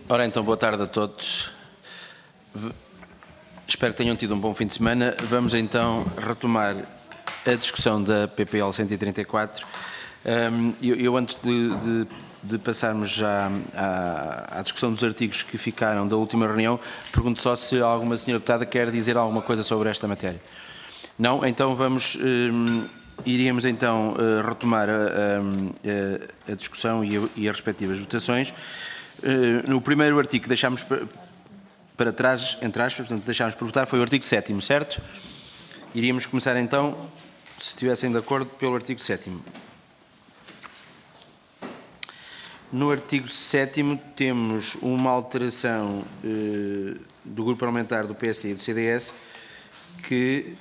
Ora então, boa tarde a todos. Espero que tenham tido um bom fim de semana. Vamos então retomar a discussão da PPL 134. Eu antes de passarmos já à discussão dos artigos que ficaram da última reunião, pergunto só se alguma senhora deputada quer dizer alguma coisa sobre esta matéria. Não? Então iríamos então retomar a discussão e as respectivas votações. No primeiro artigo que deixámos para trás, entre aspas, portanto deixámos por votar, foi o artigo 7º, certo? Iríamos começar então, se estivessem de acordo, pelo artigo 7º. No artigo 7º temos uma alteração do grupo parlamentar do PSD e do CDS que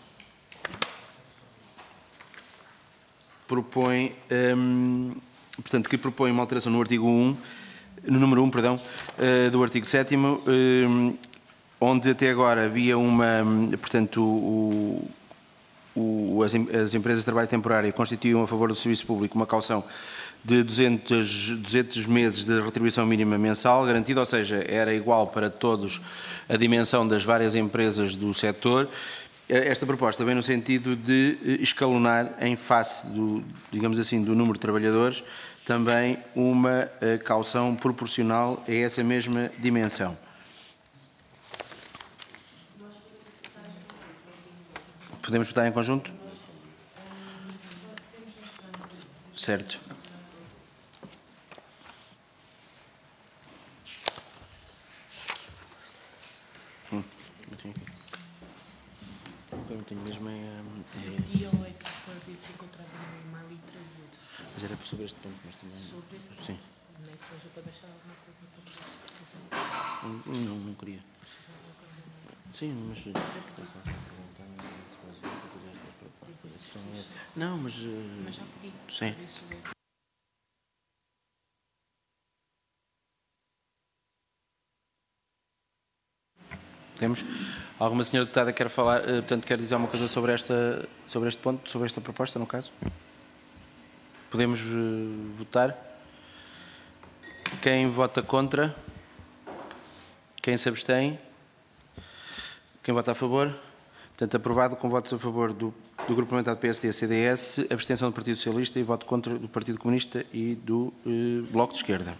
propõe, que propõe uma alteração no artigo 1, no número 1, perdão, do artigo 7º, onde até agora havia as empresas de trabalho temporário constituíam a favor do serviço público uma caução de 200 meses de retribuição mínima mensal garantida, ou seja, era igual para todos a dimensão das várias empresas do setor. Esta proposta vem no sentido de escalonar em face digamos assim, do número de trabalhadores, também uma caução proporcional a essa mesma dimensão. Podemos votar em conjunto? Certo. Eu tenho mesmo Dia 8, para se encontrar no e-mail e trazer. Mas era sobre este ponto, mas também... Sobre esse ponto? Sim. Não é que seja para deixar alguma coisa para eles precisarem. Não queria. Sim, mas... Não, mas... Mas já pedi. Sim. Temos? Alguma senhora deputada quer falar, portanto, quer dizer alguma coisa sobre este ponto, sobre esta proposta, no caso? Podemos votar? Quem vota contra? Quem se abstém? Quem vota a favor? Portanto, aprovado com votos a favor do Grupo Parlamentar do PSD e CDS, abstenção do Partido Socialista e voto contra do Partido Comunista e do Bloco de Esquerda.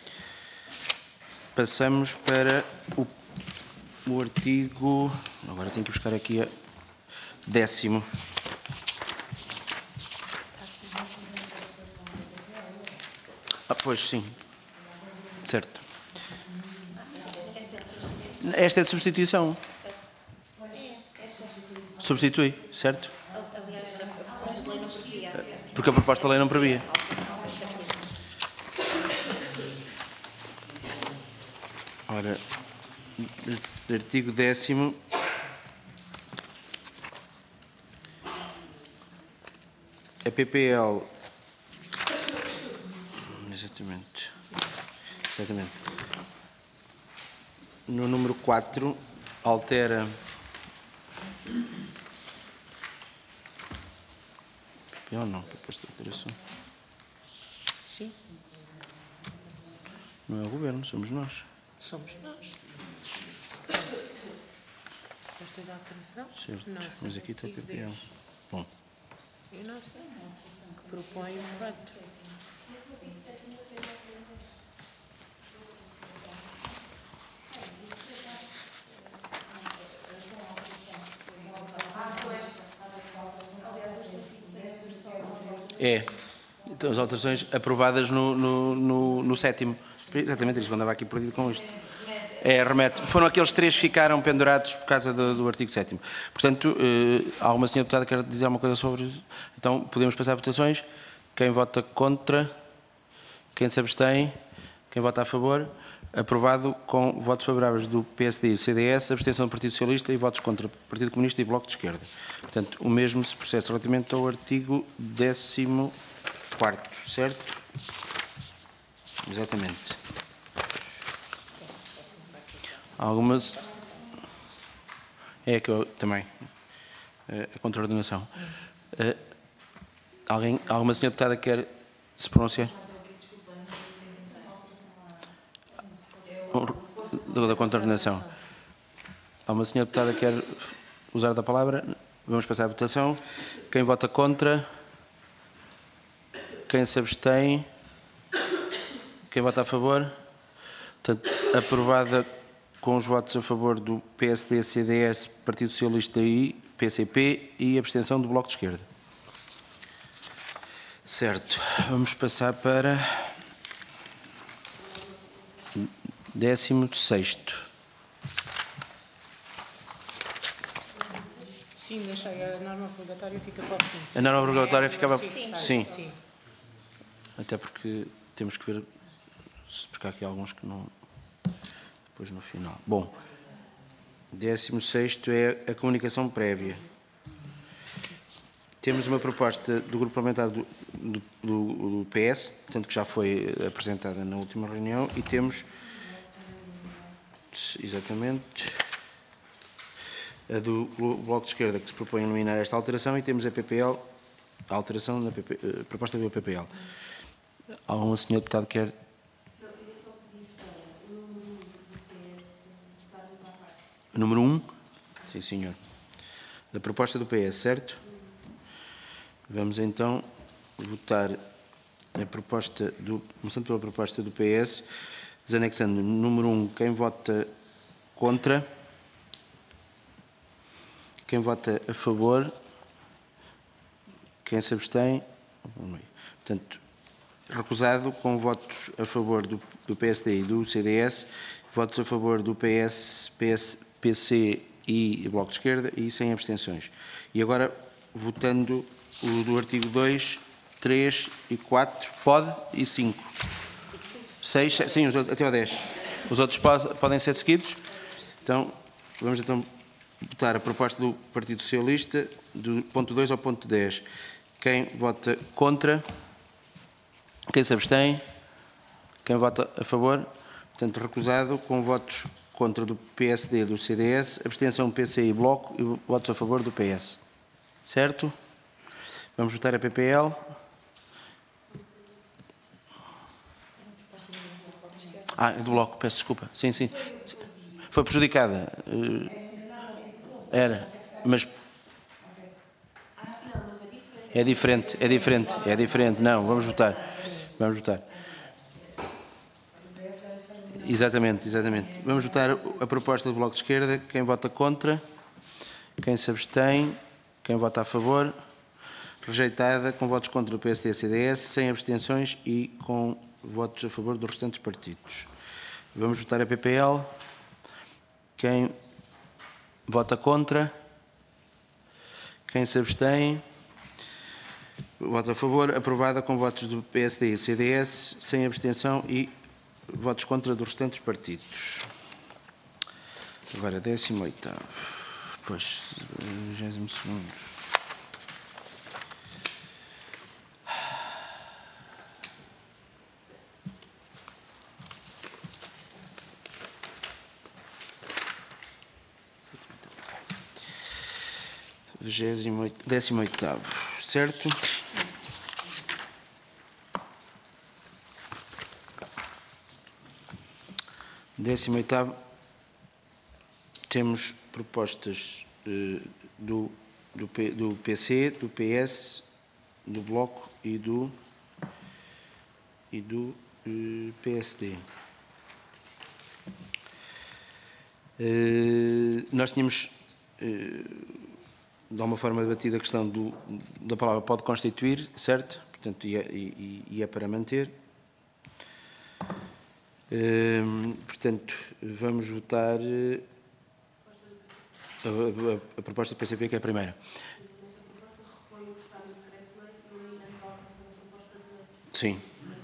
Passamos para o artigo... Agora tenho que buscar aqui a 10º. Pois, sim. Certo. Esta é de substituição. Substitui, certo? Porque a proposta de lei não previa. Ora, artigo 10º. A PPL... Exatamente. No número 4, altera... PPL não, proposta de alteração. Sim. Não é o Governo, somos nós. Somos nós. Esta é da alteração? Certo, Nossa, mas aqui está PPL. Bom. E não sei, que propõe um voto. É. Então, as alterações aprovadas no 7º. Exatamente, eles andava aqui perdido com isto. Remete. Foram aqueles 3 que ficaram pendurados por causa do artigo 7º. Portanto, alguma senhora deputada quer dizer alguma coisa sobre... Então, podemos passar a votações. Quem vota contra? Quem se abstém? Quem vota a favor? Aprovado com votos favoráveis do PSD e do CDS, abstenção do Partido Socialista e votos contra o Partido Comunista e Bloco de Esquerda. Portanto, o mesmo se processa relativamente ao artigo 14º, certo? Exatamente. Algumas... É que eu também. A contraordenação. Alguma senhora deputada quer se pronunciar? da coordenação. Há uma senhora deputada que quer usar da palavra. Vamos passar à votação. Quem vota contra? Quem se abstém? Quem vota a favor? Portanto, aprovada com os votos a favor do PSD, CDS, Partido Socialista e PCP e abstenção do Bloco de Esquerda. Certo. Vamos passar para 16º. Sim, deixei a norma obrigatória fica para o fim. A norma obrigatória ficava... Sim. Sim. Até porque temos que ver, porque há aqui alguns que não... Depois no final. Bom, 16º é a comunicação prévia. Temos uma proposta do Grupo Parlamentar do PS, portanto que já foi apresentada na última reunião, e temos, exatamente, a do Bloco de Esquerda, que se propõe a eliminar esta alteração, e temos a PPL, a alteração da proposta do PPL. Há um senhor deputado que quer... Número 1? Sim, senhor. Da proposta do PS, certo? Vamos então votar a proposta começando pela proposta do PS, desanexando número 1, quem vota contra, quem vota a favor, quem se abstém, portanto, recusado com votos a favor do PSD e do CDS, votos a favor do PS, PC e Bloco de Esquerda e sem abstenções. E agora, votando o do artigo 2, 3 e 4, pode, e 5. 6, sim, até ao 10. Os outros podem ser seguidos. Então, vamos então votar a proposta do Partido Socialista, do ponto 2 ao ponto 10. Quem vota contra? Quem se abstém? Quem vota a favor? Portanto, recusado com votos contra do PSD e do CDS, abstenção PCI e Bloco e votos a favor do PS. Certo? Vamos votar a PPL. Do Bloco, peço desculpa. Sim, sim. Foi prejudicada. Era, mas... É diferente. Não, vamos votar. Exatamente. Vamos votar a proposta do Bloco de Esquerda. Quem vota contra? Quem se abstém? Quem vota a favor? Rejeitada com votos contra o PSD e CDS, sem abstenções e com votos a favor dos restantes partidos. Vamos votar a PPL. Quem vota contra? Quem se abstém? Voto a favor. Aprovada com votos do PSD e CDS, sem abstenção e votos contra dos restantes partidos. Agora, 18º. Pois, 22º. Décimo oitavo, certo? Décimo oitavo, temos propostas do PC, do PS, do Bloco e do PSD. Nós tínhamos, de alguma forma, debatido a questão da palavra pode constituir, certo? Portanto, e é para manter. Portanto, vamos votar a proposta do PCP, que é a primeira. Sim.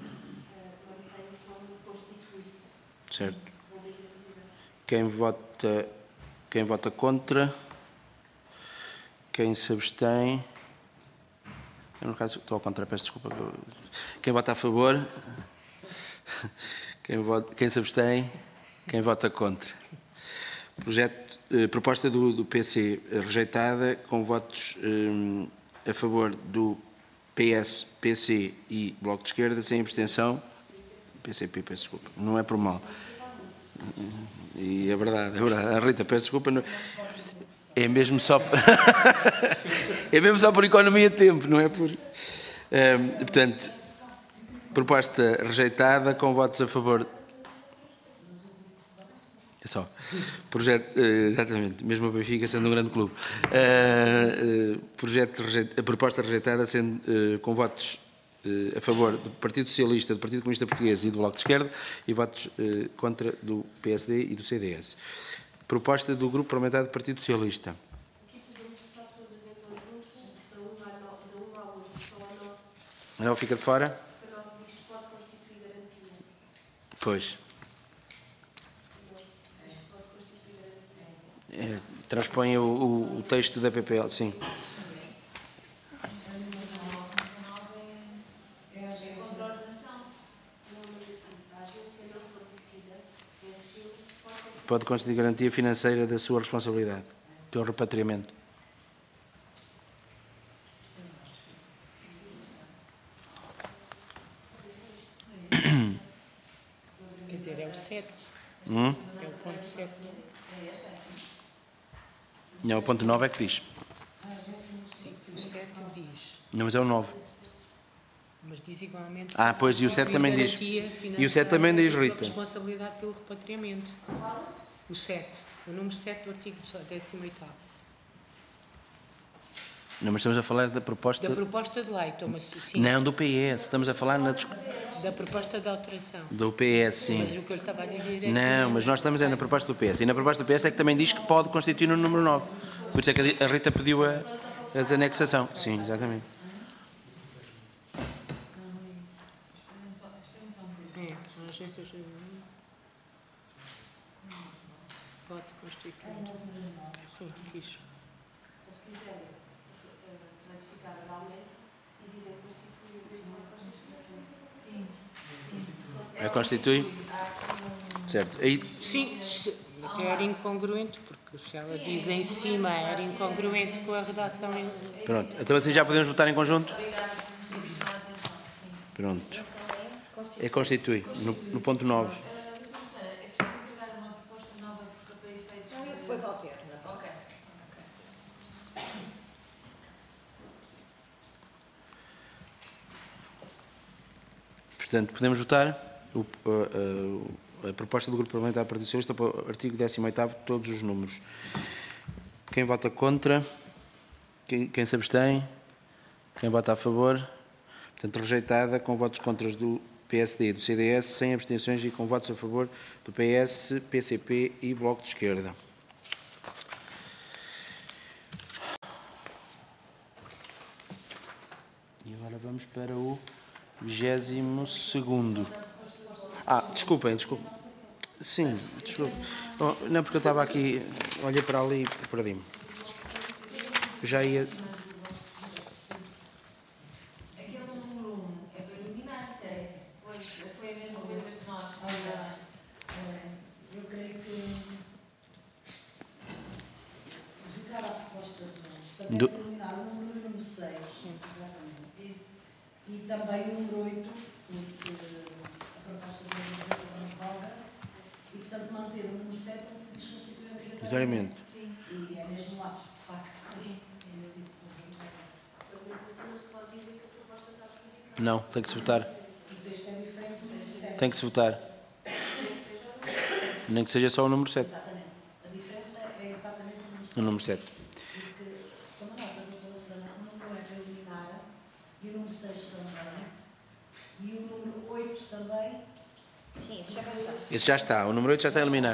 Certo. Quem vota contra? Quem se abstém? Eu, no caso, estou ao contrário, peço desculpa. Quem vota a favor? Quem se abstém? Quem vota contra? Proposta do PC rejeitada, com votos a favor do PS, PC e Bloco de Esquerda, sem abstenção. PCP, peço desculpa, não é por mal. E é verdade, é verdade. Rita, peço desculpa. É mesmo só... é mesmo só por economia de tempo, não é por... portanto, proposta rejeitada com votos a favor... É só. Projeto, exatamente, mesmo o Benfica sendo um grande clube. A proposta rejeitada sendo com votos a favor do Partido Socialista, do Partido Comunista Português e do Bloco de Esquerda e votos contra do PSD e do CDS. Proposta do Grupo Parlamentar do Partido Socialista. Não fica de fora? Pois. Transpõe o texto da PPL, sim. Pode constituir garantia financeira da sua responsabilidade pelo repatriamento. Quer dizer, é o 7. É o ponto 7. Não, o ponto 9 é que diz. Sim, o 7 diz. Não, mas é o 9. Mas diz igualmente... Pois, e o 7 também diz. E o 7 também diz, Rita. Responsabilidade pelo repatriamento. O 7. O número 7 do artigo 18º. Não, mas estamos a falar da proposta... Da proposta de lei, toma-se, sim. Não, do PS. Estamos a falar Da proposta de alteração. do PS, sim. Mas o que eu lhe estava a dizer é Não, mas nós estamos na proposta do PS. E na proposta do PS é que também diz que pode constituir no número 9. Por isso é que a Rita pediu a desanexação. Sim, exatamente. Pode constituir. Sim, quis. Só se quiserem ratificar legalmente e dizer que constitui sim, sim. Constitui? Certo. Aí... Sim, até era incongruente, porque se ela diz em cima era incongruente com a redação em... Pronto. Então assim já podemos votar em conjunto? Pronto. É constitui, no ponto 9. Depois alterna. Ok. Portanto, podemos votar a proposta do Grupo Parlamentar do Partido Socialista para o artigo 18º, todos os números. Quem vota contra? Quem se abstém? Quem vota a favor? Portanto, rejeitada com votos contra do PSD e do CDS, sem abstenções e com votos a favor do PS, PCP e Bloco de Esquerda. E agora vamos para o 22º. Desculpem. Sim, desculpem. Não, porque eu estava aqui, olhei para ali e perdi-me. Já ia... Aquele número 1 é para eliminar, certo? Foi a mesma coisa que nós. Eu creio que votar a proposta de nós, para eliminar o número 6, exatamente, isso, e também o número 8, porque a proposta de lei é revoga, e portanto manter o número 7 onde se desconstitui obrigatoriamente. Sim. E é mesmo um lápis de facto. Sim. Não, tem que se votar. O texto é diferente do número 7. Tem que se votar. Nem que seja só o número 7. Exatamente. A diferença é exatamente o número 7. O número 7. Porque, como a nota do relacionamento, o número 1 é para eliminar, e o número 6 também, e o número 8 também. Sim, isso já está. Esse já está. O número 8 já está a eliminar.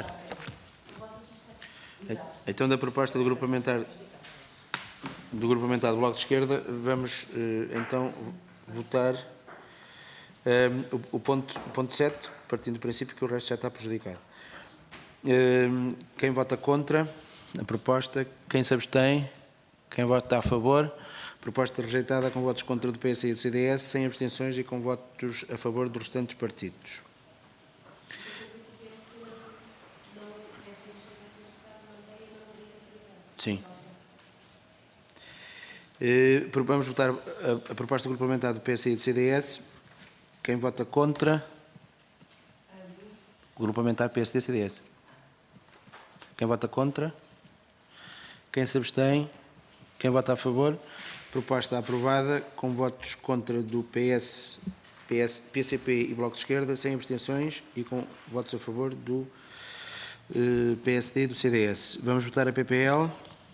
Exato. Então, da proposta do Grupo Parlamentar do Bloco de Esquerda, vamos então votar o ponto 7, partindo do princípio que o resto já está prejudicado. Quem vota contra a proposta? Quem se abstém? Quem vota a favor? Proposta rejeitada com votos contra do PS e do CDS, sem abstenções e com votos a favor dos restantes partidos. Sim. Vamos votar a proposta do Grupo Parlamentar do PS e do CDS. Quem vota contra? Grupo Parlamentar PSD-CDS. Quem vota contra? Quem se abstém? Quem vota a favor? Proposta aprovada, com votos contra do PS, PCP e Bloco de Esquerda, sem abstenções e com votos a favor do PSD e do CDS. Vamos votar a PPL.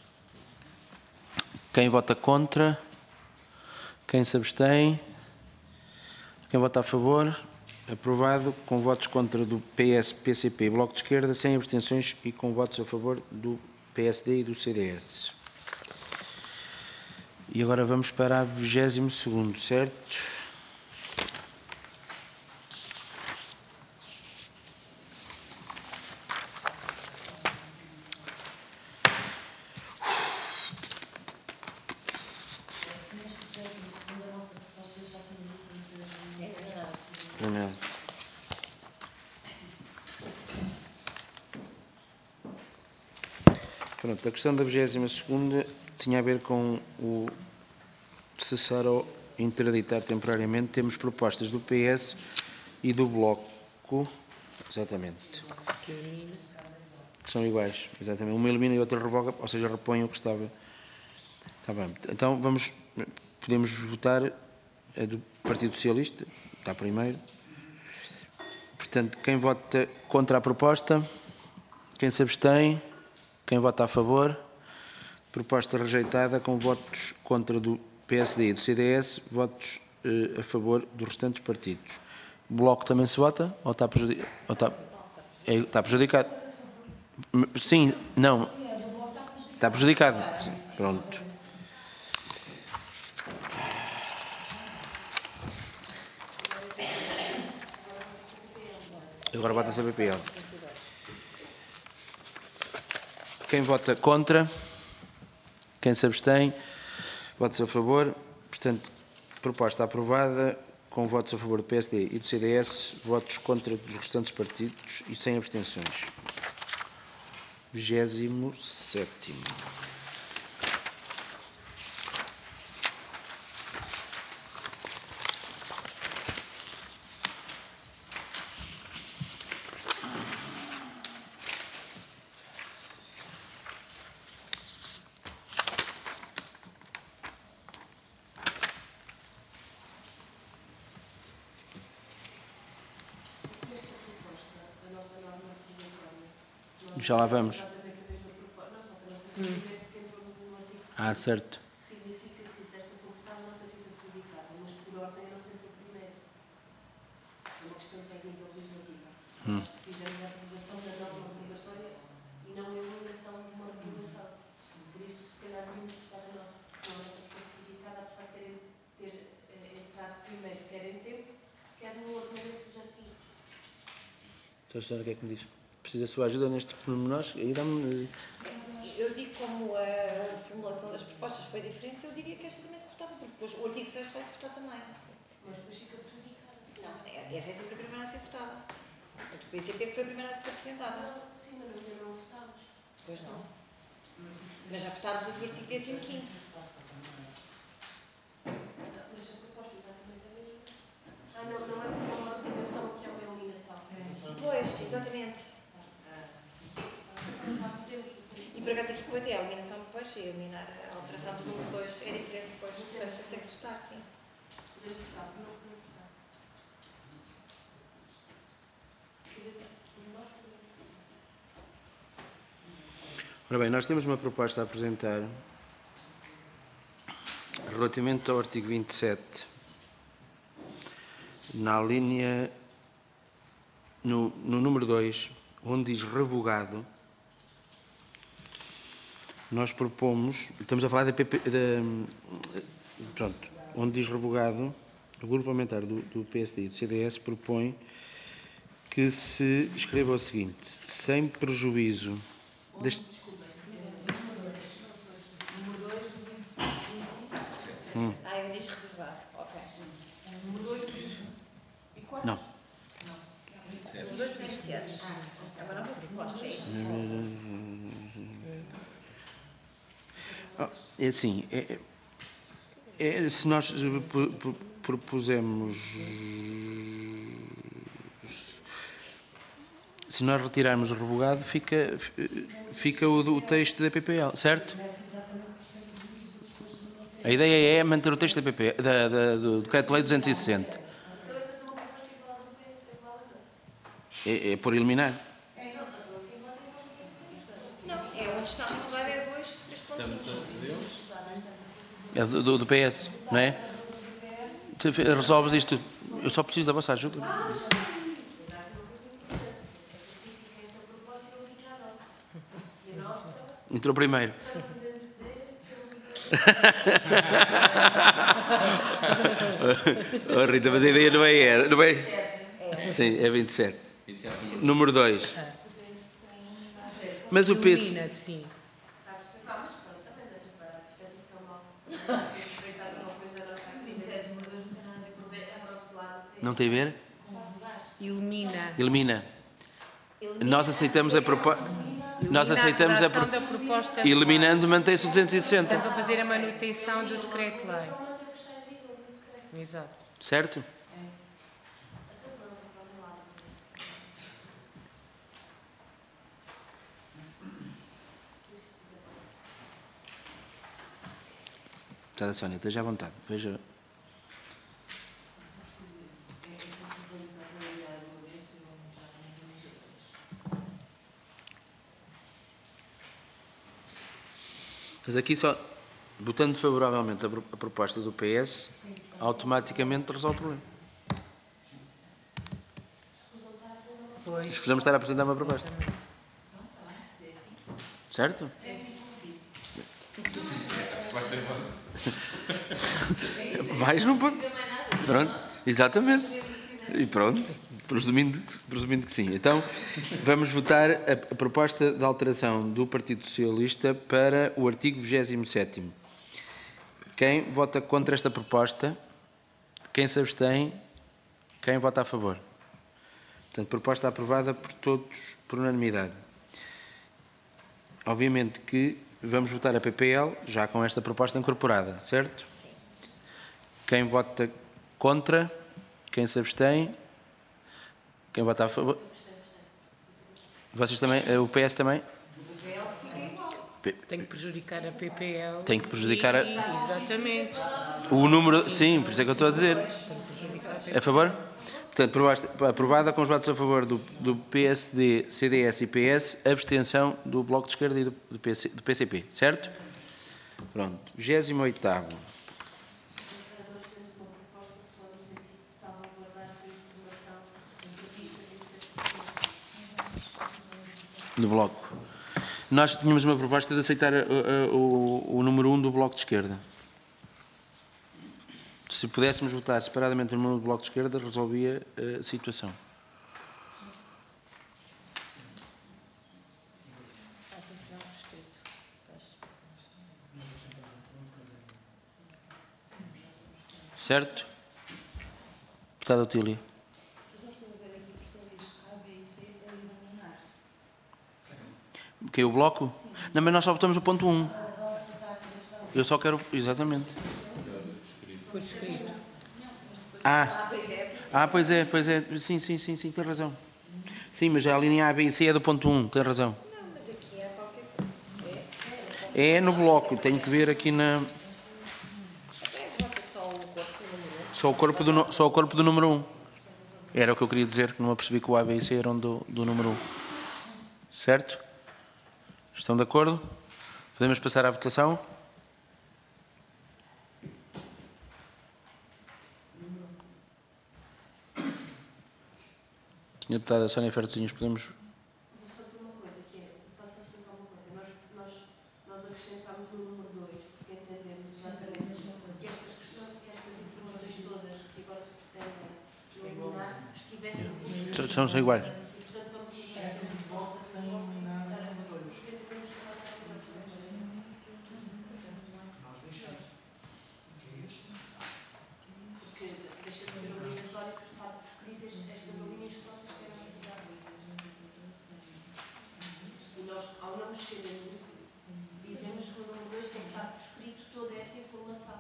Quem vota contra? Quem se abstém? Quem vota a favor? Aprovado, com votos contra do PS, PCP e Bloco de Esquerda, sem abstenções e com votos a favor do PSD e do CDS. E agora vamos para a 22º, certo? Neste 22º, a nossa proposta já tinha dito Primeiro. Pronto, a questão da 22ª tinha a ver com o cessar ou interditar temporariamente. Temos propostas do PS e do Bloco, exatamente, que são iguais, exatamente. Uma elimina e outra revoga, ou seja, repõe o que estava. Está bem. Então podemos votar a do Partido Socialista, está primeiro. Portanto, quem vota contra a proposta? Quem se abstém? Quem vota a favor? Proposta rejeitada, com votos contra do PSD e do CDS, votos a favor dos restantes partidos. O Bloco também se vota? Ou está prejudicado? Está prejudicado? Sim, não. Está prejudicado. Pronto. Agora vota-se a PPL. Quem vota contra? Quem se abstém? Votos a favor. Portanto, proposta aprovada, com votos a favor do PSD e do CDS, votos contra dos restantes partidos e sem abstenções. 27º. Já lá vamos. Ah, certo. Significa que se esta for votada, a nossa fica prejudicada, mas por ordem a nossa entrou primeiro. É uma questão técnica legislativa. Fizemos a revogação da norma revogatória e não a eliminação de uma revogação. Por isso, se calhar, devíamos votar a nossa. Se a nossa ficou prejudicada, apesar de ter entrado primeiro, quer em tempo, quer no ordenamento dos artigos. Então, a senhora, o que é que me diz? Precisa da sua ajuda nestes pormenores? Aí dá-me... Eu digo, como a formulação das propostas foi diferente, eu diria que esta também se votava, porque depois o artigo 6 vai-se votar também. Mas depois fica prejudicada. Não, essa é sempre a primeira a ser votada. O PCP que foi a primeira a ser apresentada. Não, sim, mas ainda não votámos. Pois não. Mas já votámos o do artigo 15º. Mas a proposta exatamente é a mesma. Ah, não, não é porque é uma revogação que é uma eliminação. Pois, exatamente. E por acaso aqui depois é a eliminação depois, e eliminar a alteração do número 2 é diferente depois, portanto tem que se votar, sim. Podemos votar, nós podemos votar. Nós podemos votar. Ora bem, nós temos uma proposta a apresentar relativamente ao artigo 27, na linha, no número 2, onde diz revogado. Nós propomos, estamos a falar pronto, onde diz revogado, o grupo parlamentar do PSD e do CDS propõe que se escreva o seguinte: sem prejuízo deste... Número 2 do 25. Ah, eu disse revogar, ok. Número 2 do 24. Não. Número 2 sem iniciados. É uma nova proposta, é isso? É assim, se nós propusemos se nós retirarmos o revogado, fica o texto da PPL, certo? A ideia é manter o texto da PPL, do Decreto-Lei 260. É por eliminar. Não, é onde está revogado é 2, 3.1. É do PS, não é? Resolves isto. Eu só preciso da vossa ajuda. Entrou primeiro. Oh, Rita, mas a ideia não é. Não é? Sim, é 27. Número 2. Mas o PS. Ilumina, sim. Não tem a ver? Ilumina. Elimina. Nós aceitamos a proposta. Nós aceitamos a redação da proposta. eliminando, mantém-se o 260. Portanto, para fazer a manutenção do decreto-lei. Exato. Certo? Está, Sónia, esteja à vontade. Veja. Mas aqui só, votando favoravelmente a proposta do PS, automaticamente resolve o problema. Pois. Escusamos estar a apresentar uma proposta. Certo? Mais não pode. Pronto, exatamente. E pronto, presumindo que sim. Então, vamos votar a proposta de alteração do Partido Socialista para o artigo 27º. Quem vota contra esta proposta? Quem se abstém? Quem vota a favor? Portanto, proposta aprovada por todos, por unanimidade. Obviamente que vamos votar a PPL já com esta proposta incorporada, certo? Sim. Quem vota contra? Quem se abstém? Quem vota a favor? Vocês também? O PS também? Tem que prejudicar a PPL. Tem que prejudicar a... Exatamente. O número... Sim, por isso é que eu estou a dizer. A favor? Portanto, aprovada com os votos a favor do PSD, CDS e PS, abstenção do Bloco de Esquerda e do PCP, certo? Pronto. 28º. Do Bloco. Nós tínhamos uma proposta de aceitar o número 1 do Bloco de Esquerda. Se pudéssemos votar separadamente o número do Bloco de Esquerda, resolvia a situação. Certo? Deputada Otília. Que é o Bloco? Não, mas nós só votamos o ponto 1. Eu só quero... Exatamente. Foi escrito. Pois é. Sim, tem razão. Sim, mas a linha A, B e C é do ponto 1, tem razão. Não, mas aqui é qualquer coisa. É no Bloco, tenho que ver aqui na... Vota só o corpo do número 1. Só o corpo do número 1. Era o que eu queria dizer, que não apercebi que o A, B e C eram do número 1. Certo? Estão de acordo? Podemos passar à votação? Senhora Deputada Sónia Fertozinhos, podemos... Vou só dizer uma coisa, que é, posso explicar uma coisa, nós acrescentamos no número 2, porque entendemos exatamente que estas informações todas que agora se pretendem eliminar, estivessem... São iguais. E, portanto, vamos deixar de volta para eliminar porque entendemos que vai ser porque deixa de ser obrigatório que está por escritas estas linhas que vocês querem retirar. E nós, ao não mexerem, dizemos que o número 2 tem que estar por escrito toda essa informação.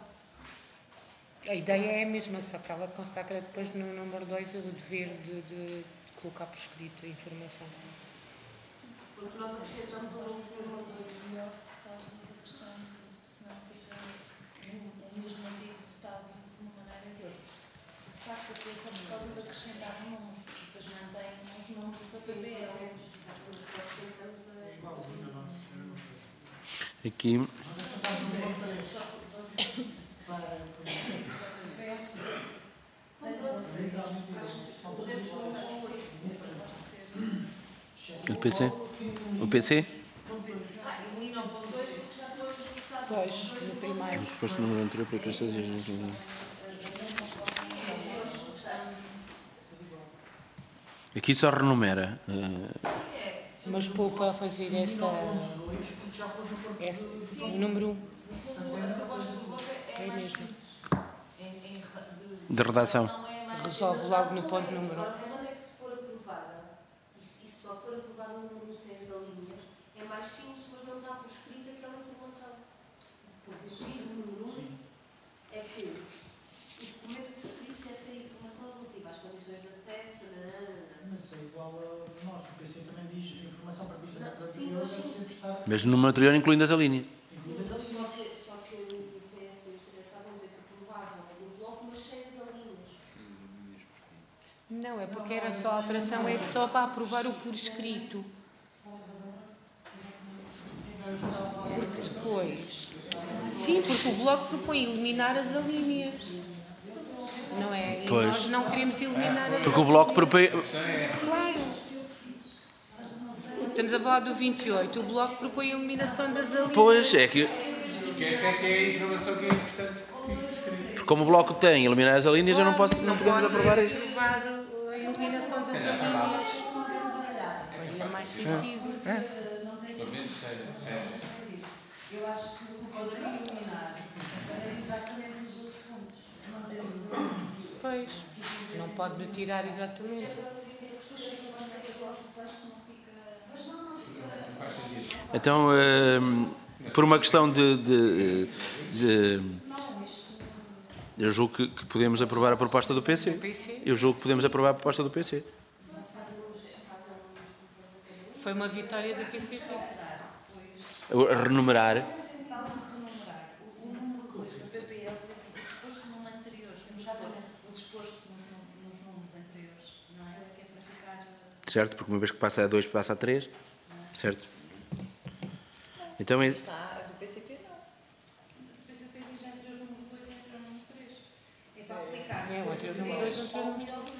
A ideia é a mesma, só que ela consagra depois no número 2 o dever de colocar por escrito a informação. Porque nós acrescentamos um novo É melhor por causa da questão de senão fica o mesmo artigo votado de uma maneira ou de outra. De facto, aqui é só por causa de acrescentar um número, depois mantém os números da PPL. Aqui, o PC? O PC? Pois, no primeiro. Disposto no número anterior para que estas aqui só renumera. Mas poupa a fazer esse número 1. É mesmo. De redação. Resolve logo no ponto número 1. O problema é que se for aprovada, e se só for aprovado um número sem as alíneas, é mais simples, mas não está por escrito aquela informação. Porque o que diz o número 1 é que o documento por escrito deve ter informação relativa às condições de acesso, Mas é igual ao nosso. O PC também diz informação para pista da sim, anterior mas deve sim. sempre estar. Mas no número anterior incluindo as alíneas. Só que o PSD e o CDS estavam a dizer que aprovavam o bloco, mas sem as alíneas. Não, é porque era só a alteração, é só para aprovar o por escrito. Porque depois... Sim, porque o Bloco propõe eliminar as alíneas. Não é? E Pois. nós não queremos eliminar as Porque o Bloco propõe... Claro. Estamos a falar do 28. O Bloco propõe a eliminação das alíneas. Pois, é que... Porque esta é que é a informação que é importante que se crie. Como o Bloco tem eliminar as alíneas, eu não podemos aprovar isto. aprovar a eliminação das alíneas. Faria mais sentido. Pelo menos Eu acho que o que poderia eliminar era exatamente os outros pontos. Manter os outros. Pois. Não pode tirar exatamente. Então, por uma questão eu julgo que podemos aprovar a proposta do PC. Eu julgo que podemos aprovar a proposta do PC. Foi uma vitória do PCP. Renumerar. O número 2 da PPL diz assim, o disposto no número anterior. Exatamente. O disposto nos números anteriores. Não é? Que é para ficar... Certo? Porque uma vez que passa a 2, passa a 3. Certo? Então, Está a do PCP, não. O PCP diz entre o número 2 e entre o número 3. É para aplicar. É, o anterior número 2 entre o número 3.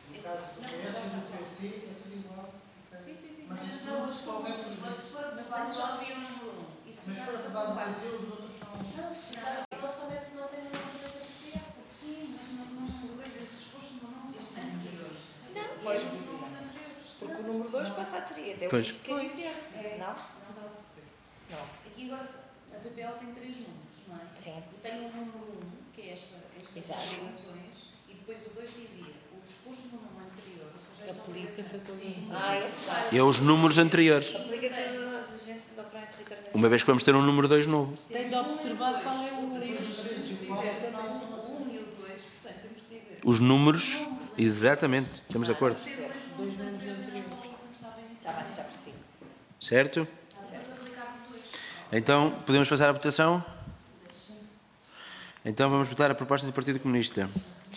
Sim, sim, sim. Mas não, mas antes só havia o número 1. E se ficar aprovado, os outros são... Ela sabe se não tem nenhuma coisa de criar. Sim, mas não se lê os dispostos no número este ano anterior. Não, pois, Os números anteriores. porque o número 2 passa a 3. É o que Pois. isso quer dizer. Não? Não dá a perceber. Não. Aqui agora a PPL tem 3 números, não é? Sim. E tem o número 1, que é estas Exato. obrigações, e depois o 2 dizia o disposto no número anterior, ou seja, esta Aplica-se a obrigação. todo Sim. mundo. Ah, é verdade. é os números anteriores. Aplica-se às agências operantes de território nacional. Uma vez que vamos ter um número 2 novo. Tem de observar qual é o... Temos que dizer o nosso 1 e o 2, portanto, temos que dizer Os números, exatamente. Estamos de acordo. ter dois números anteriores, só como estava iniciado. Está bem, já percebi. Certo? Mas aplicar os dois. Então, podemos passar à votação? Então, vamos votar a proposta do Partido Comunista.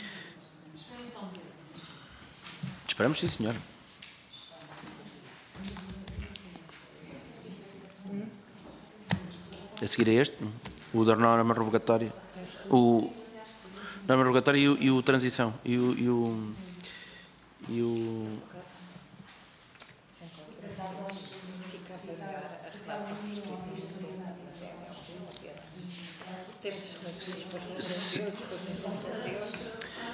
Esperamos, sim, senhor. A seguir a este, o da norma revogatória. O norma revogatória e o transição. E o Fica a pagar a reclamação por escrito neste momento. Temos as disposto no anteriores.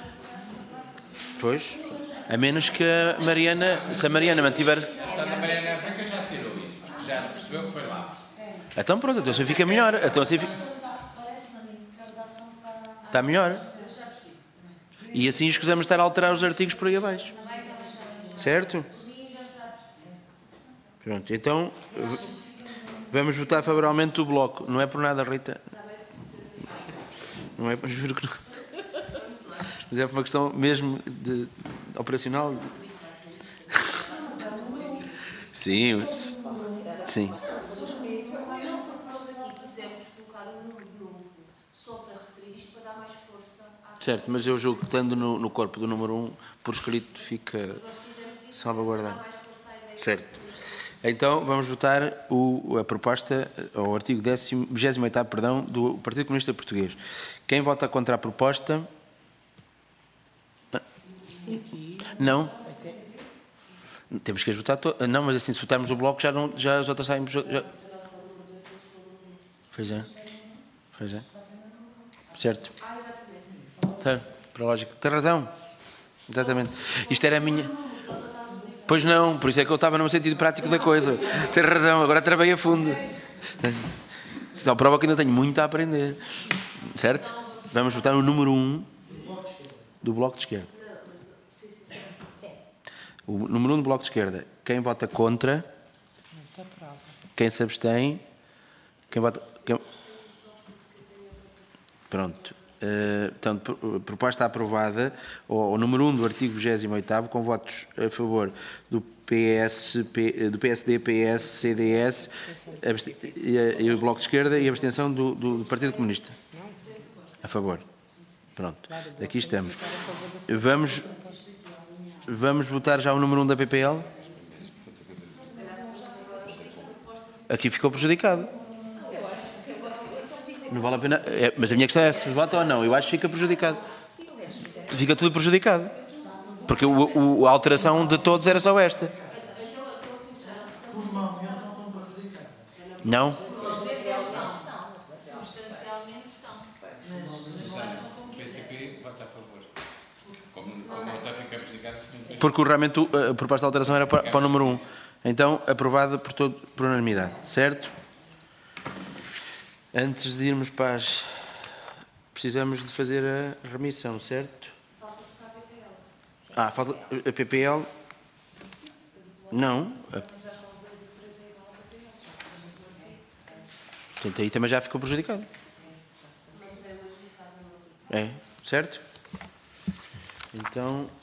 Pois, a menos que a Mariana, se a Mariana mantiver... Portanto, a Mariana Franca já tirou isso. Já se percebeu que foi lá. Então pronto, então assim fica melhor. Então assim fica... Parece-me a mim que a redação Está melhor. E assim escusamos de estar a alterar os artigos por aí abaixo. Certo? Pronto, então vamos votar favoravelmente o Bloco. Não é por nada, Rita. Não é, juro que não. Mas é por uma questão mesmo de operacional. Sim, sim. Nós propomos aqui, quisemos colocar um número novo só para referir isto, para dar mais força à... Certo, mas eu julgo que estando no corpo do número 1, por escrito fica salvaguardado. Certo. Então, vamos votar a proposta ao artigo 28º, perdão, do Partido Comunista Português. Quem vota contra a proposta? Não. Temos que as votar todas. Não, mas assim, se votarmos o bloco, já as outras saímos. Pois é. Certo. Certo. Para a lógica. Tem razão. Exatamente. Isto era a minha... Pois não, por isso é que eu estava no sentido prático da coisa. Tem razão, agora travei a fundo. Só prova que ainda tenho muito a aprender. Certo? Vamos votar o número 1 do Bloco de Esquerda. O número 1 do Bloco de Esquerda. Quem vota contra? Quem se abstém? Quem vota... Pronto. Portanto, proposta aprovada, o número 1 do artigo 28º, com votos a favor do PSD, PS, CDS e o Bloco de Esquerda e a abstenção do Partido Comunista. A favor. Pronto. Aqui estamos. Vamos votar já o número 1 da PPL? Aqui ficou prejudicado. Não vale a pena. Mas a minha questão é se vota ou não. Eu acho que fica prejudicado. Fica tudo prejudicado. Porque a alteração de todos era só esta. Não? Substancialmente estão. O PCP vota a favor. Como a outra fica prejudicada, Porque realmente a proposta de alteração era para o número 1. Então, aprovada por unanimidade. Certo? Antes de irmos para as... Precisamos de fazer a remissão, certo? Falta a PPL. Não. Portanto, aí também já ficou prejudicado. É, certo? Então...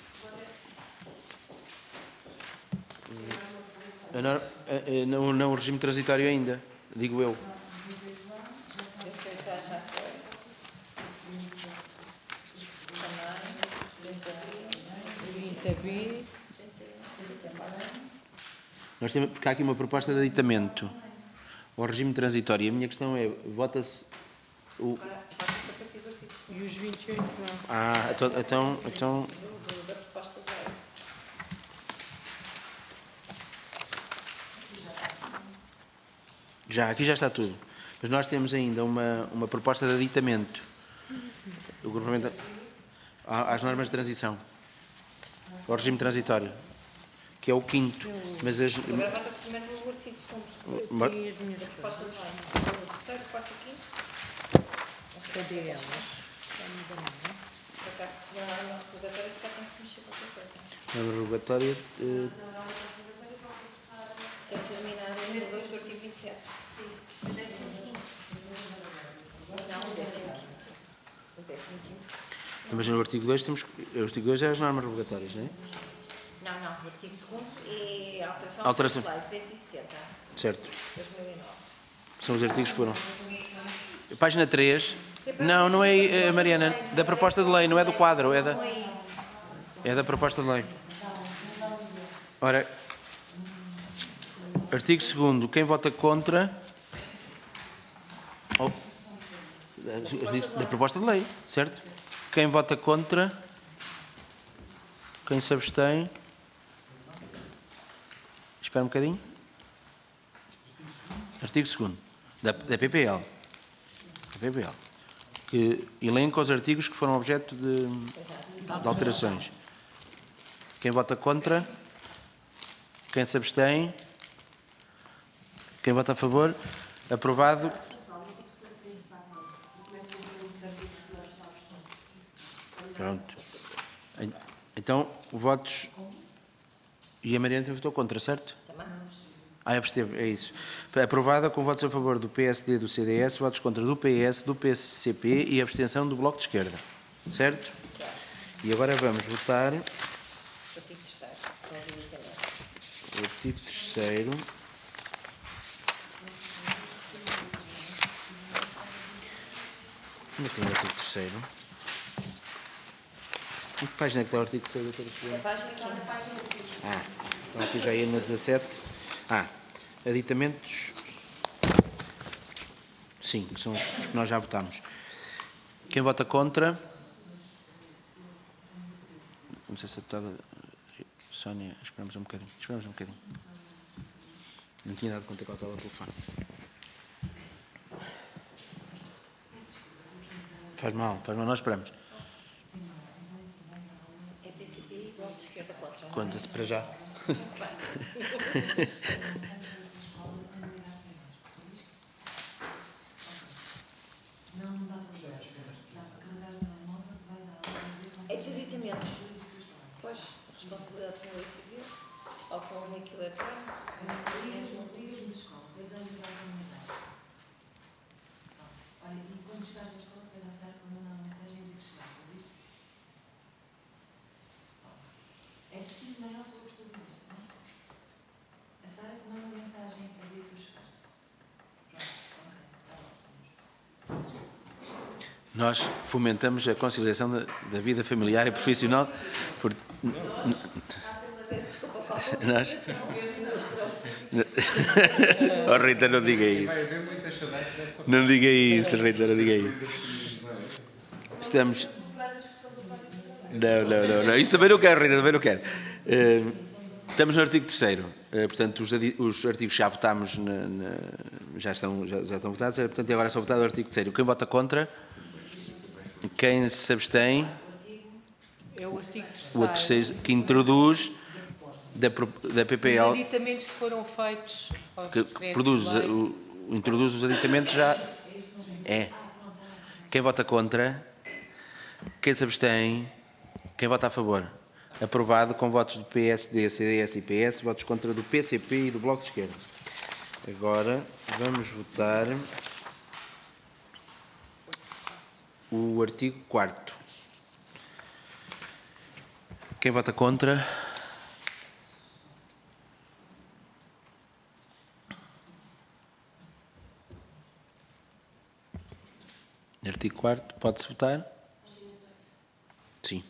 Não o regime transitório ainda, digo eu. Nós temos, porque há aqui uma proposta de aditamento ao regime transitório. E a minha questão é, vota-se o... E os 28 não. Então... Aqui já está tudo. Mas nós temos ainda uma proposta de aditamento do grupamento às normas de transição, ao regime transitório, que é o 5º. Mas as... Agora vota-se primeiro no artigo 2º. E as minhas A proposta de lei. O 3º, 4º e 5º. Cadê elas? Por acaso, na rogatória, se cá tem que se mexer qualquer coisa. Na rogatória... Tem que ser eliminado o número 2 do artigo 27. Sim, o 15º. Não, o 15º. O 15º. Mas no artigo 2 temos... O artigo 2 é as normas rogatórias, não é? Não. O artigo 2º é a alteração da lei 260. Certo. 2009. São os artigos que foram. Página 3. Não é, Mariana, da proposta de lei, não é do quadro, é da proposta de lei. Ora, artigo 2º, quem vota contra... da proposta de lei, certo? Quem vota contra? Quem se abstém? Espera um bocadinho. Artigo 2º, da PPL. Que elenca os artigos que foram objeto de alterações. Quem vota contra? Quem se abstém? Quem vota a favor? Aprovado. Pronto. Então, votos... E a Mariana votou contra, certo? Absteve, é isso. Foi aprovada com votos a favor do PSD, do CDS, votos contra do PS, do PCP e abstenção do Bloco de Esquerda. Certo? E agora vamos votar o artigo 3º. Onde é que tem o artigo 3º? Em que página é que está o artigo 3º, doutora Sofia? A página 15. Então aqui já ia na 17. Aditamentos. Sim, que são os que nós já votámos. Quem vota contra? Não sei se a deputada Sónia, esperamos um bocadinho. Não tinha dado conta que ela estava ao telefone. Faz mal, nós esperamos. É PCP e Bloco de Esquerda contra. Conta-se para já. É dos aditamentos. Pois, responsabilidade com a lei civil, ou com o link eletrónico. Ligas-me de escola, para desajuizar a comunitária. Olha, e quando chegares à escola, vais à Sara para mandar uma mensagem e dizer que chegaste, ouviste? É preciso maior sobre o que estou a dizer, não é? A Sara que manda uma mensagem a dizer que tu chegaste. Pronto, ok, está bom. Nós fomentamos a conciliação da vida familiar e profissional. Nós... Oh, Rita, não diga isso. Vai haver muitas saudades desta. Não diga isso, Rita, não diga isso. Estamos... Não. Isso também não quero, Rita, também não quero. Estamos no artigo 3º. Portanto, os artigos já votámos, já estão votados. Portanto, e agora é só votado o artigo 3º. Quem vota contra? Quem se abstém? É o artigo O 3º, que introduz da PPL, os aditamentos que foram feitos ao que decreto introduz os aditamentos já é. Quem vota contra? Quem se abstém? Quem vota a favor? Aprovado com votos do PSD, CDS e PS, votos contra do PCP e do Bloco de Esquerda. Agora vamos votar o artigo 4º. Quem vota contra? Artigo 4º, pode-se votar? Sim.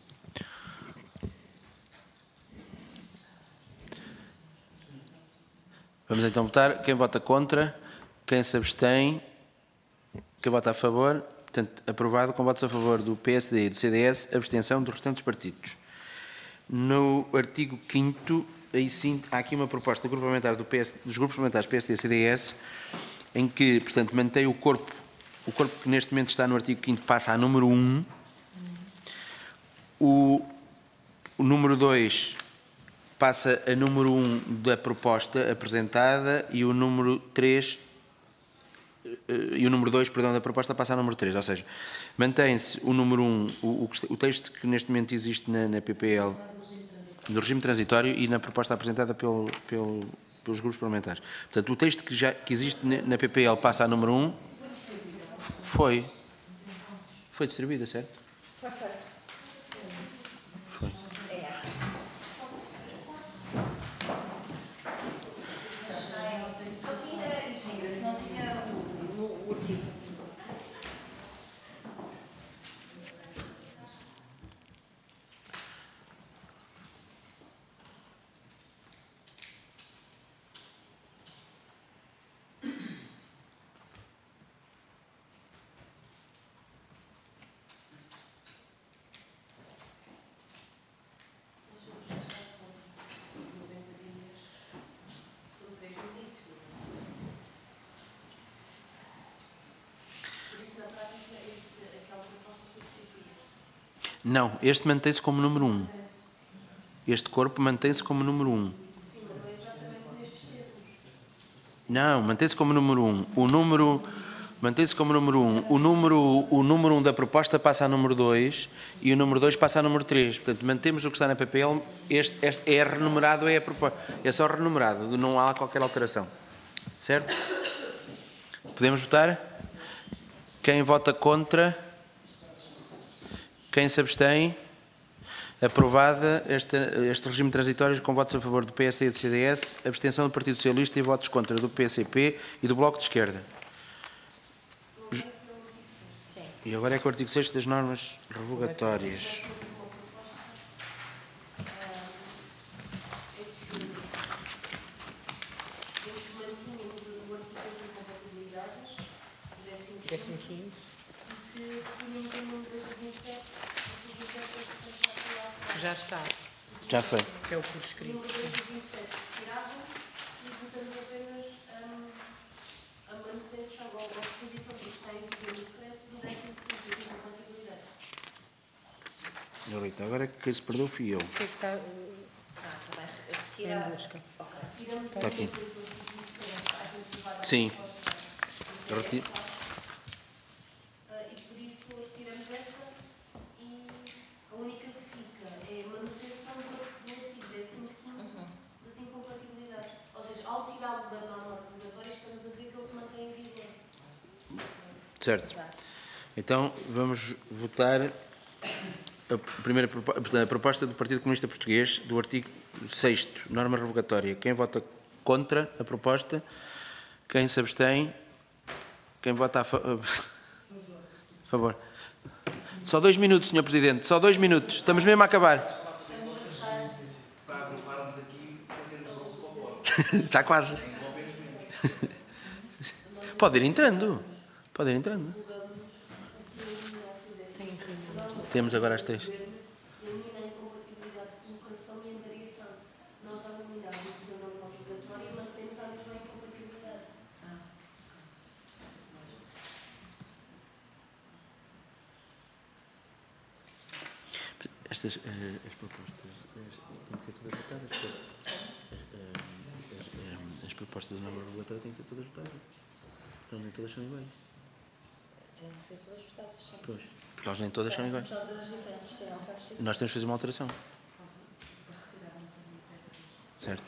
Vamos então votar. Quem vota contra? Quem se abstém? Quem vota a favor? Portanto, aprovado com votos a favor do PSD e do CDS, abstenção dos restantes partidos. No artigo 5º, aí sim, há aqui uma proposta do grupo parlamentar dos grupos parlamentares PSD e CDS, em que, portanto, mantém o corpo que neste momento está no artigo 5º passa a número 1, o número 2 passa a número 1 da proposta apresentada e o número 3 e o número 2, perdão, da proposta passa a número 3, ou seja, mantém-se o número 1, o texto que neste momento existe na PPL do regime transitório e na proposta apresentada pelos grupos parlamentares. Portanto, o texto que existe na PPL passa a número 1, foi distribuída, certo? Foi feito. Foi. É esta. Só tinha, gira-se, não tinha o artigo. São 3 visitas, por isso, na prática, aquela proposta substitui-as. Não, este mantém-se como número 1. Este corpo mantém-se como número 1. Sim, mas não é exatamente nestes termos. Não, mantém-se como número 1. O número... Mantém-se como número 1. O número 1 da proposta passa a número 2 e o número 2 passa a número 3. Portanto, mantemos o que está na PPL. Este é renumerado, é a proposta. É só renumerado, não há qualquer alteração. Certo? Podemos votar? Quem vota contra? Quem se abstém? Aprovada este regime transitório com votos a favor do PSD e do CDS, abstenção do Partido Socialista e votos contra do PCP e do Bloco de Esquerda. E agora é com o artigo 6º das normas revogatórias. Já está, Já foi. que é o por escrito. Tirava e votamos apenas a manutenção ou a reposição do que está em vigor no decreto do 15º de incompatibilidade. Eita, agora quem se perdeu fui eu. O que é que está Retirar. em busca? Está aqui. Sim. Reti- E por isso retiramos essa e a única que fica é a manutenção do artigo 15º das incompatibilidades. Ou seja, ao tirá-lo da norma revogatória, estamos a dizer que ele se mantém em vigor. Certo. Então, vamos votar a proposta do Partido Comunista Português do artigo 6º, norma revogatória. Quem vota contra a proposta? Quem se abstém? Quem vota a favor? Só 2 minutos, Sr. Presidente, só 2 minutos. Estamos mesmo a acabar. Está quase. Pode ir entrando. Pode ir entrando. Temos agora as 3. Elimina a incompatibilidade de colocação e angariação. Nós, ao eliminar isso da norma revogatória, mantemos a mesma incompatibilidade. Estas as propostas têm que ser todas votadas. As propostas da norma regulatória têm que ser todas votadas. Então nem todas são iguais. Tem que ser todas votadas, sim. Pois, porque elas nem todas são iguais. São todas diferentes, terão que ser. Nós temos que fazer uma alteração. Certo.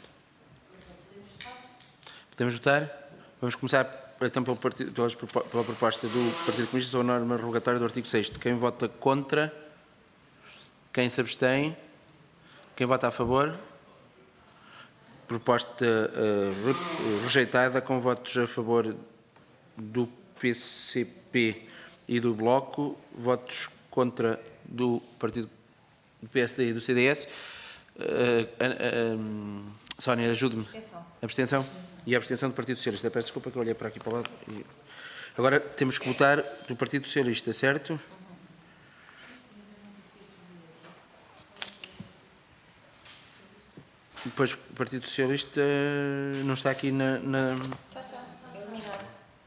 Podemos votar? Vamos começar então pela proposta do Partido Comunista sobre a norma revogatória do artigo 6º. Quem vota contra? Quem se abstém? Quem vota a favor? Proposta rejeitada com votos a favor do PCP e do Bloco, votos contra do Partido do PSD e do CDS. Sónia, ajude-me. Abstenção? E a abstenção do Partido Socialista. Peço desculpa que eu olhei para aqui para o lado. Agora temos que votar do Partido Socialista, certo? Depois o Partido Socialista não está aqui na... Está. Eliminado.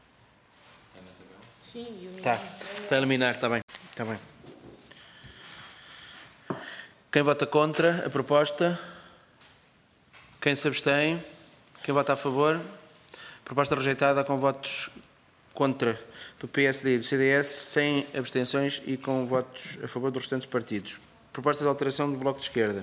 Sim, Está a eliminar, está bem. Está bem. Quem vota contra a proposta? Quem se abstém? Quem vota a favor? Proposta rejeitada com votos contra do PSD e do CDS, sem abstenções e com votos a favor dos restantes partidos. Propostas de alteração do Bloco de Esquerda.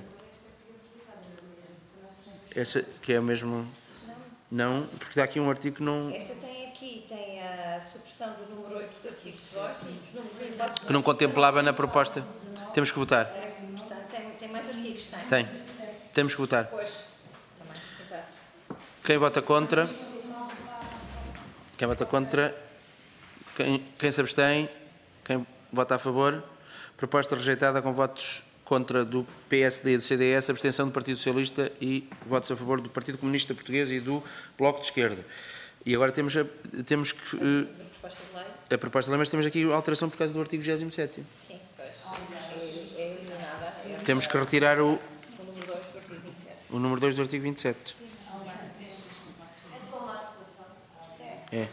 Essa que é o mesmo... Não, porque dá aqui um artigo que não... Esta tem a supressão do número 8 do artigo 18 e dos números 24. que não contemplava na proposta. Temos que votar. Portanto, tem mais artigos, Tem. Temos que votar. Pois, também, exato. Quem vota contra? Quem vota contra? Quem se abstém? Quem vota a favor? Proposta rejeitada com votos contra do PSD e do CDS, abstenção do Partido Socialista e votos a favor do Partido Comunista Português e do Bloco de Esquerda. E agora temos que... Proposta de lei? A proposta de lei, mas temos aqui a alteração por causa do artigo 27º. Sim, pois. É eliminada. Temos que retirar O número 2 do artigo 27. o número 2 do artigo 27. É só uma adequação. É.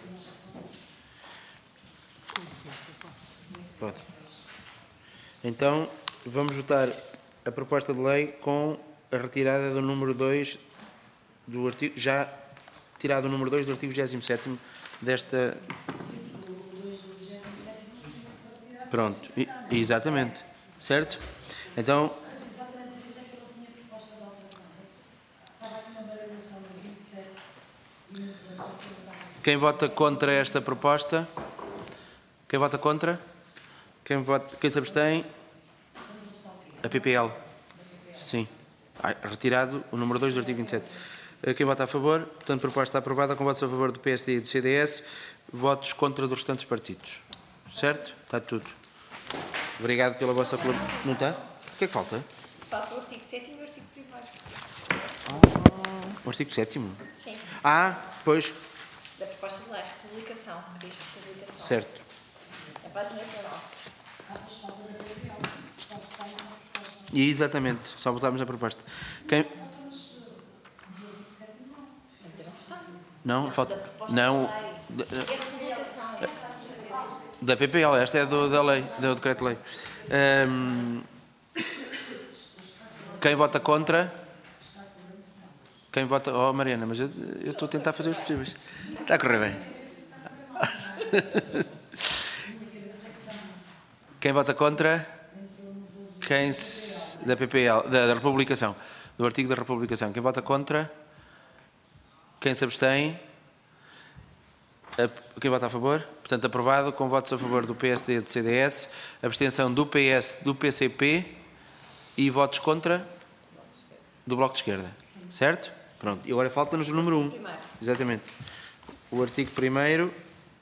Pode. Então, vamos votar a proposta de lei com a retirada do número 2 do artigo, já tirado o número 2 do artigo 27º desta... Pronto, exatamente. Certo? Então, Exatamente por isso é que eu não tinha proposta de alteração. Estava aqui uma baralhação do 27 e no 18. quem vota contra esta proposta? Quem vota contra? Quem se abstém? A PPL. Sim. Retirado o número 2 do artigo 27. Quem vota a favor? Portanto, a proposta está aprovada com votos a favor do PSD e do CDS, votos contra dos restantes partidos. Certo? Está tudo. Obrigado pela vossa colaboração. Não está? O que é que falta? Falta o artigo 7º e o artigo 1º. O artigo 7º? Sim. Pois. Da proposta de lei, republicação, que diz republicação. Certo. A página 19. E exatamente, só votámos na proposta. Quem... Não, falta. Não. É republicação. Da PPL, esta é da lei, do decreto-lei. Quem vota contra? Quem vota... Oh, Mariana, mas eu estou a tentar fazer os possíveis. Está a correr bem. Quem vota contra? Quem da PPL, da republicação, do artigo da republicação. Quem vota contra? Quem se abstém? Quem vota a favor? Portanto, aprovado com votos a favor do PSD e do CDS, abstenção do PS, do PCP e votos contra do Bloco de Esquerda. Certo? Pronto. E agora falta-nos o número 1. Exatamente. O artigo 1º.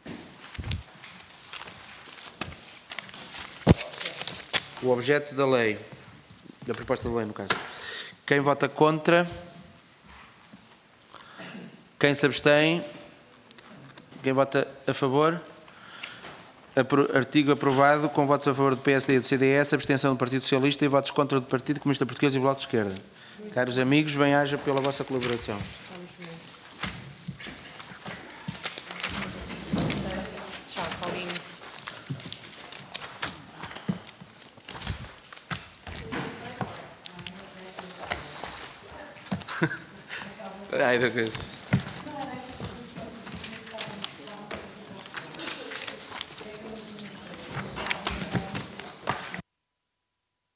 O objeto da lei. Da proposta de lei, no caso. Quem vota contra? Quem se abstém? Quem vota a favor? Artigo aprovado com votos a favor do PSD e do CDS, abstenção do Partido Socialista e votos contra do Partido Comunista Português e Bloco de Esquerda. Caros amigos, bem-aja pela vossa colaboração. Tchau, Paulinho. Ai, da coisa.